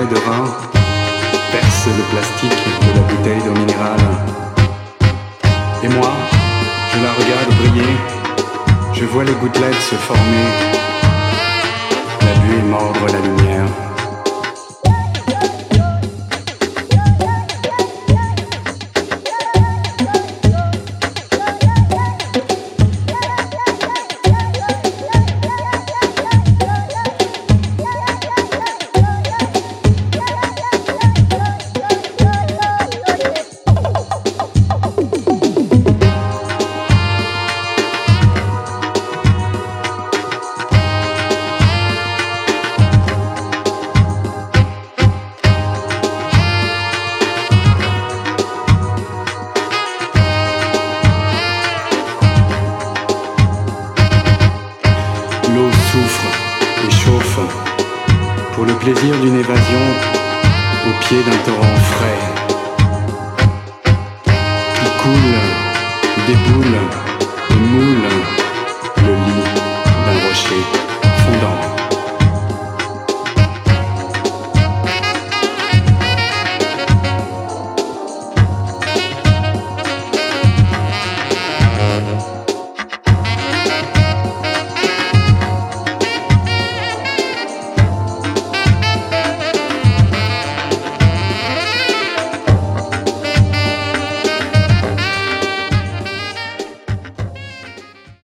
reflet de Rhin perce le plastique de la bouteille d'eau minérale. Et moi, je la regarde briller, je vois les gouttelettes se former, la buée mordre la lumière. L'eau souffre et chauffe pour le plaisir d'une évasion au pied d'un torrent frais qui coule, déboule